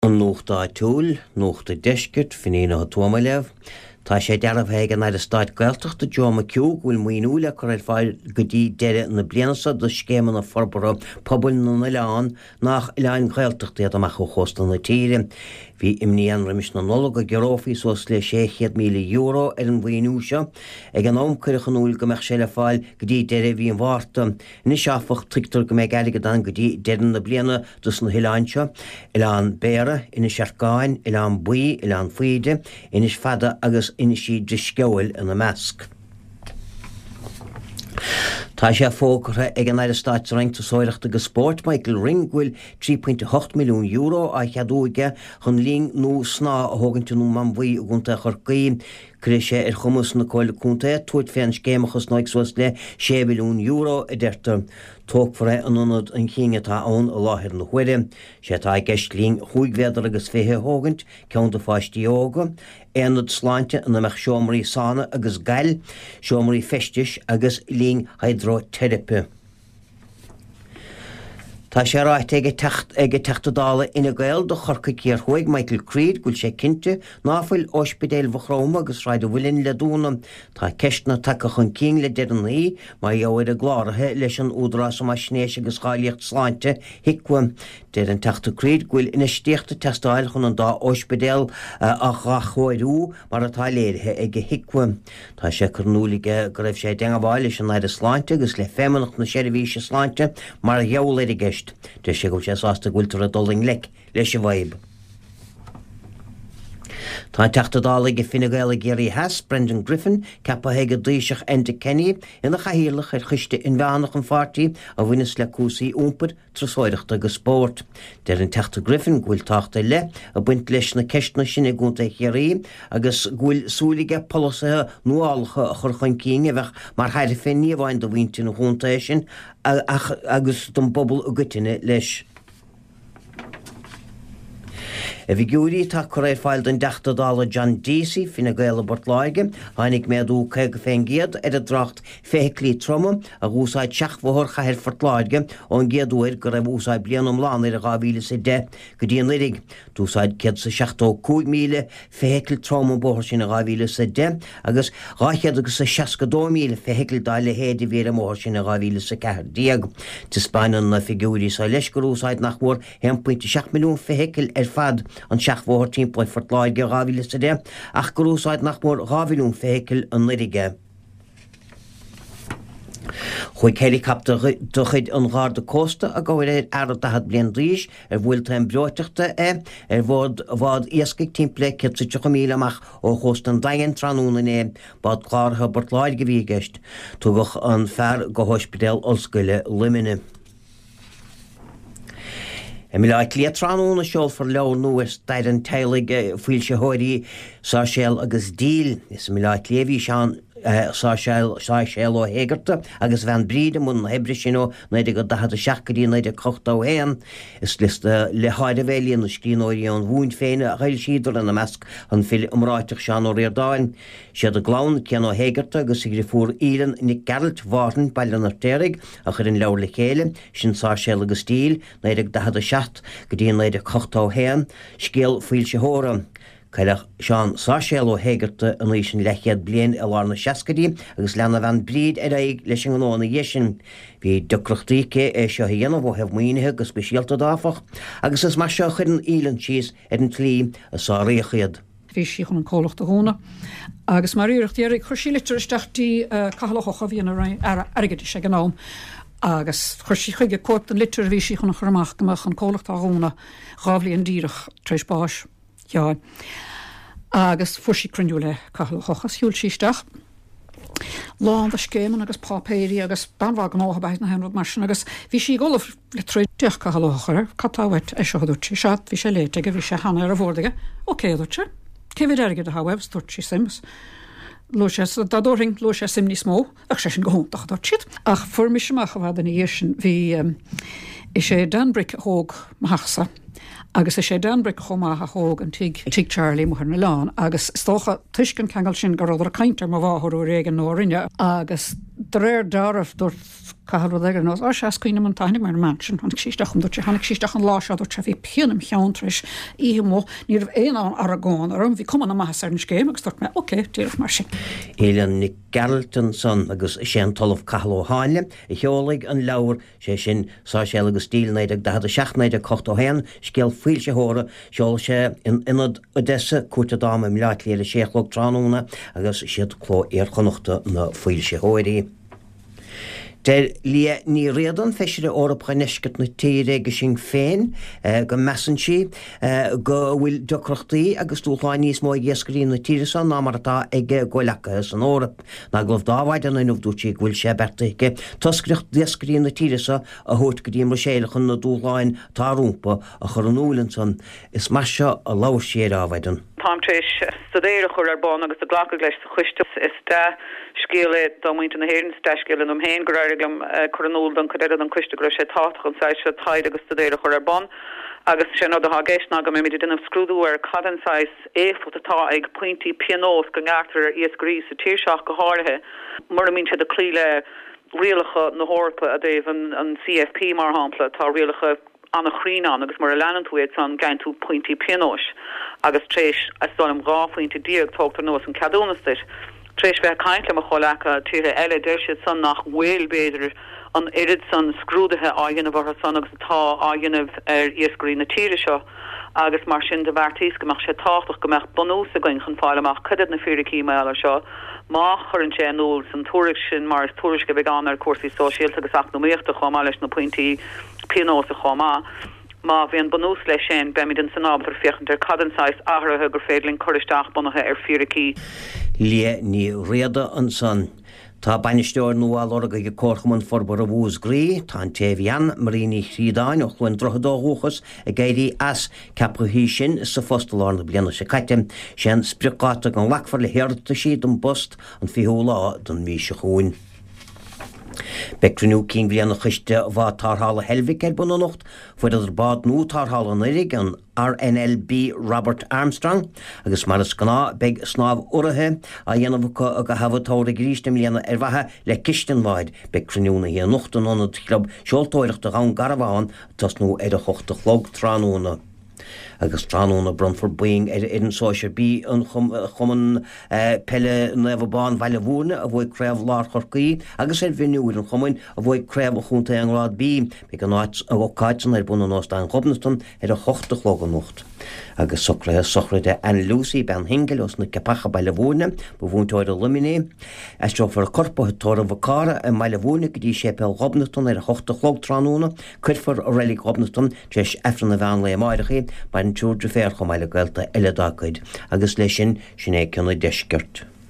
An nóchtá túil, nóchta deiscirt, finéna tuamailev, tá sé dearmh ag an Stáit Gaeltachta Joe McHugh bhfuil muoinúla chu fáil go dtí deire na blianasa do scéman na forbara pobl na leán nach leáin Gaeltachta amach ó chósta na tíre. Bhí imníon rimis na nola go gerófií sos le €600,000 an bhaoinúise ag an ómcuirichan úil go meach sé le fáil go dtí deire bhí an bhharta. Ina seafach trictar go méid aige dan go dtí deirean na bliana dus na hiláinse, Ileán béire, ina searcáin, Ileán buí, Ileán faoide, inis fada agus ina siad de sceil in na measc. Tá sé fógratha ag an Stáit Reinta Sóireachta go sport Michael Ring bhfuil €3.8 milliún a cheadúige chun líon nó sná a thugann man bhuí a gúnta chorcaí. Cré sé chumas na coile cúnta tuaid féin scéimechas náigsuas le €6 milliún a deirtar. Tógfra an anad an chingetá ón a láthir na huire. Sé tá gceist líon chuigvéidir agus fithe thugant, ceann do fáistí óga, éanad sláinte an amach seomraí sána agus gail, seomraí festis agus líon hydrotherapy. Tá sé ráit ag teachtadála ina gael do chorca céir chuig Michael Creed gúil sé cinnte náfuil ospidéil bhchráma agus ráid a bhfuilinn le dúna. Tá ceistna take chun cín le deirean í mar dheabhaid a gláirithe leis an údrás a snéis agus cháilíocht sláinte hicua. Deir an teachta Creed gúil ina stíochta testáil chun an dá ospidéil a gachóirú mar atá léirithe ag hicua. Tá sé chunúlaige go raibh sé dengabháil leis an naid a sláinte agus le fémanach na séirhíse sláinte mar a dheabhail a gceist. De sé go sé sásta gúiltar a doling leis a bhaib. Tá teachtadála go finnegaile Gary Hess, Brendan Griffin, cepa heige dríiseach Enda Kenny ina chahéalach chuiste in bheannach an fartíí a bhuinas le cúsaí úmpad trasóireachta go sport. Deir an teachta Griffin gúil táchta le a buint leis na ceistna sin i gúnta chéirí agus gúil súlaige polosathe nuálacha a chur chuin cíine bheith mar heidir féinní bhain do bhainte na húnta sin agus don bobbal a gutine leis. A bhí gúirí tá choréir fáil den deachtadála John Deasy fina gaile Bortláige, hánig méadú chéag féin géad a dracht féiclí troma a gúsáid seachmhthir chair Fortláige ón géadúir go raibh úsáid blianam lán ar a 2010 go dtíon lirig. Dúsáid cead sa 65,000 féicil troma bóthir sin a 2010 agus ráchead agus sa 62,000 féicil dáile héad bhéar móthir sin a 2010. Tis Spáinan na figúirí sa leis go úsáid nach mór 1.6 milliún féicil ar fad an seachmhthir timppla Fortláige 2010 ach go úsáid nach mór 2 milliún féicil an lirige. Chuig helicopter do chuid an ghar de Costa a gáir airad a had blian ríis bhfuil taim breoiteachta bhád iascaigh timppla 120,000 amach ó chóst an dagan tránúna bád chlártha Bortláige bhí gceist, tugach an fear go hospidéal Ollscoile Limine. Mi le létránúna seol for leabhar nuas dair an teilige fuil se háirí sá séal agus díl, is mi le léhí seán sá séal ó hégarta agus bhean bríd mun hebre sin ó neidir go 17 neidir cochtá héan is lista le háide bhéilíon na scríóirí an bhún féine a chail siidir an na measc an fil umráiteach seán ó réardáin. Siad a glán cean ó hégarta agus sigri fuór ílan nig Geralt Warden bailan ar téirigh a chur in leabhar le chéile sin sá séal agus díl neidir 17 go dtíon neidir cochtá héan scéal fuil se hóra. Cailech seán sá séal ó hégarta an éis sin lechiad blian a lár na seascadí agus lena bhean bríd ar éig leis an gnána dhéisin. Bhí docrachtaíce é seo dhéanamh ó hebh muoinethe agus speisialta dáfach agus is mar seo chuir an ílan síos ar an tlí a sá réochiad. Bhí sí chun an cólacht a húna agus mar iirecht dhéirigh chuir sí litir isteachtaí cahalachocha bhíon airgad sé gnám agus chuir sí chuige cuat an litir bhí sí chun churmach goach an cólacht a húna gábhlíon díirech treis báis. Ja, agus fuair sí cruinniú le cahalachochas siúil síisteach. Lán a scéman agus pápéirí agus banmhag an áhabáid na henrod mar sin agus bhí sí golah le trídeach cahalachochar catáhait é seoúirtí seat bhí sé léite go bhí sé hana ar a bhórdaige ó céadúirte. Céhid airgad a hawebh stúirt sí sims. Dadóring lo sé simní smó ach sé sin gohúntaach dort siad. Ach fuair mis semach a bhd in éir sin bhí is sé danbric hóg mahachsa. Agus is sé danbric chomá a hóg an tig Charlie mo na lán agus stocha tuiscin cheangail sin go a caiintear má bháthú régan nórinne agus réir darmh dúirt cahalú agur nó á seacuoine an tainnig mar mansin an síisteach an dúte hanig síisteach an láseá tre bhí peanam cheantris í mó níor éán ar a gáin arm bhí cum an maithas ar an scéim agus tucht me oké tíireh mar sin. Éilean Nick Geralton son agus sé an talamh cathal ó háile I cheolaigh an leabhar sé sin sá sé agus stílnéid ag 16 cocht ó héan scéal fuil sé hóra seol sé inad Odessa cuairte dáma mileat léile séchlog tránúna agus siad chló éarchonachta na fuil sé hóirí. Der lia ní réadan feisire orpa neiscat na tíre go sin féin go mesan si go bhfuil docrochtaí agus túláin níos mó ghéascarí na tíre san ná mar atá ag goilechas an órap na gluh dáhaid an inmh dútí bhfuil sé bertaige toscriocht déascarí na tíre sa a thuirt go dtí mar séalachan na dúláin tárúmpa a chur an úlan san is mar seo a láir séad áhaidan. Táimtéis studéire chur ar bán agus a ghlacha leis chuiste is de scéile dámhaint na héann deiscéile am héin go rairigam chuanúil don chuidir an cuiste go sé táach an sáid se taid agus studéire chur ar bán agus sé nó a géisna go mé dunneh scrúdú ar cadansáis éfut atá ag pointí pianós go ngátar iascarí sa tíirseach go háirithe mar a mínte de clíle rialacha na hórpa a déobh an CFP mar hápla tá rialacha anna chríán agus mar a leanantuid san gain tú pointí pianós agus tréis as dom rá pointí díag tógtar nós an cadúnastir. Tréis bheith caiintle a cholecha tíre eile deirsiad san nach bhfuil beidir an irid san scrúdathe áigeanamh ar san agus atá áigeanamh ar iascarí na tíre seo agus mar sin de bhartíos goach sé táach gomeach bonús a going chun fáileach chudad na fíricí meile seo má chur an sé nóil san túric sin mar túris go bheith an ar cuasaí sóisialta agus achnomíochtta chomá leis na pointí pianós a chomá. Ma bhí an bonús lei sin be den san ábhar fiochan ar cadansáis ahrathe gur féidlinn choristeach bunathe ar fíricí. Lia ní réada an san. Tá bainisteoir nuáil orga go córchaman forbar a bhús grí, tá téhían maríní chrídáin ó chluin drochadóhúchas a gaiirí as capchahí sin sa fostalár na bliana sé caiite, sin spriáta an lachfar le héirta siad an bust an fiú lá don mí se chuin. Becrinú cín bliana chuiste bhá tarthála helmhic ar buna nocht, fuid idir bád nó tarthála narig an RNLB Robert Armstrong, agus mar is gná beag snáb urathe a dhéanamh a go hafatóra gríiste mlíana ar bhathe le cistanmhaid becrinúna hí nochtan anad club seoltóireachta gan garabháin tas nó ar a chochta chlog tránúna. Agus tránúna Brunford Boeing ar an sóisiir bí an chuman pelle nefabán bhaile bhúna a bhfuil creibh lár chorcaí agus ar bhiniúir an chumain a bhfuil creibh a chunta an rád bí be an áit a bhcáitan ar buna nás an Chobnaston ar a chochta chlog an nocht. Agus sochraide an Lucy ben hingel os na capacha baile bhúna ba bhúntóir a luminé eisteo far a corpathe a bhcara a meile bhúna go dtí sépel Chobnaston ar a chochta chlog tránúna chuirfar a rélig Chobnaston teis efran na bhean le maireché ba an túr de fér go meile gailta eile dácaid agus lei sin é ceanna deisceart.